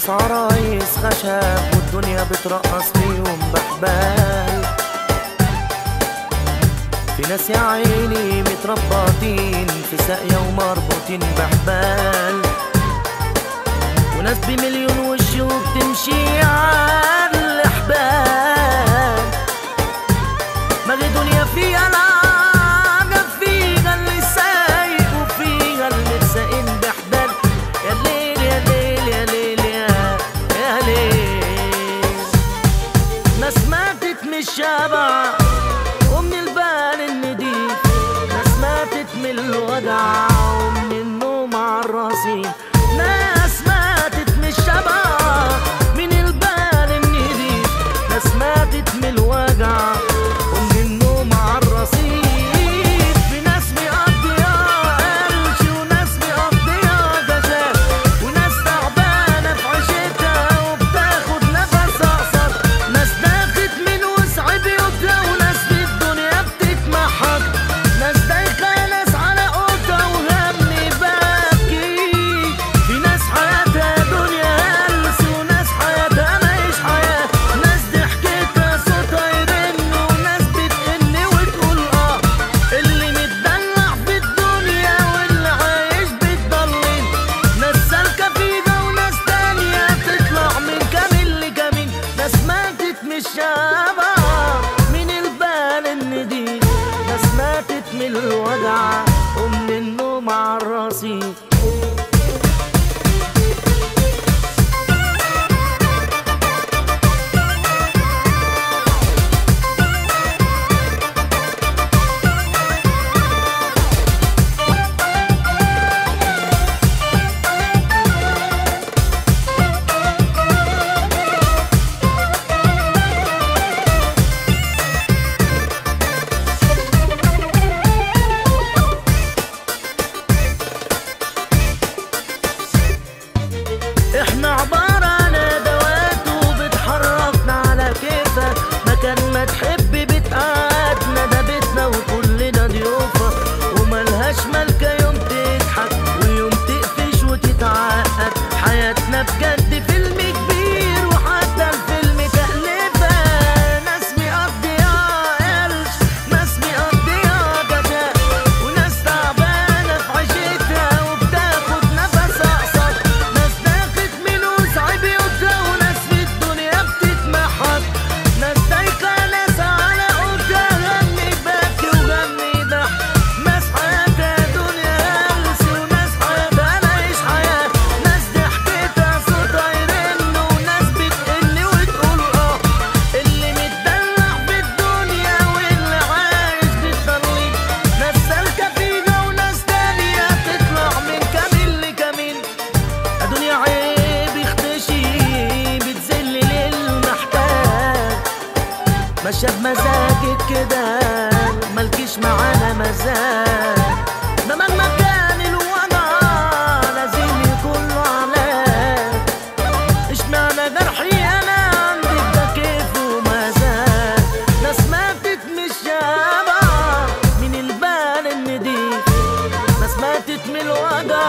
ناس عرايس خشب والدنيا بترقص فيهم بحبال. في ناس يا عيني متربطين في ساقية ومربوطين بحبال. وناس بمليون وش وبتمشي على الحبال. ما غير دنيا فيها العجب، فيها اللي سايق وفيها اللي ساقين بحبال. يا ليل يا ليل يا ليل يا ليل. ناس ماتت من الشبع ومن البال النديف، ناس ماتت من الوجع ومن النوم عالرصيف. ناس ماتت من الشبع من البال النديف، ناس ماتت من الوجع ومن النوم عالرصيف. في ناس مقضية قلش وناس مقضية جزاء، وناس تعبانة في عيشتها وبتاخد نفس أقصر. ناس داخت من وسع بيوتها وناس في الدنيا بتتمحك. ناس دايخة ناس على قوتها وهم باكي. في ناس حياتها دنيا هلس وناس حياتها ماهيش حياة. ناس ضحكتها صوتها يرن وناس بتقن وتقول اه. اللي متدلع في الدنيا واللي عايش بيتضلل. ناس سالكة فيها وناس تانية تطلع من كمين لكمين. ناس ماتت من الشبع من البال النديف، ناس ماتت من الوجع ومن النوم عالرصيف. احنا عبارة عن ادوات وبتحركنا على كيفك. مكان ما تحب بتقعدنا، ده بيتنا وكلنا ضيوفة. وملهاش ملكة يوم تضحك ويوم تقفش وتتعقد. حياتنا بجد فيلم كبير وحتى الفيلم تأليفة. ناس مقضية قلش، ناس مقضية جزاء، وناس تعبانة في عيشتها وبتاخد نفس أقصر. ناس داخت من وسع بيوتها وناس في الدنيا بتتمحك. ناس دايخة ناس على قوتها غني باكي وغني ضحك. ناس حياتها دنيا هلس وناس حياتها ماهيش حياة. ناس ضحكتها صوتها يرن وناس بتقن وتقول اه. اللي متدلع في الدنيا واللي عايش بيتضلل. ناس سالكة فيها وناس تانية تطلع من كمين لكمين. الدنيا عيب يختشي بتذل للمحتاج. ماشية بمزاجك كده مالكيش معانا مزاج. ده مهما كان الوضع لازم يكون له علاج. اشمعنى جرحي انا عندك ده كيف ومزاج. ناس ماتت من الشبع من البال النديف، ناس ماتت من الوجع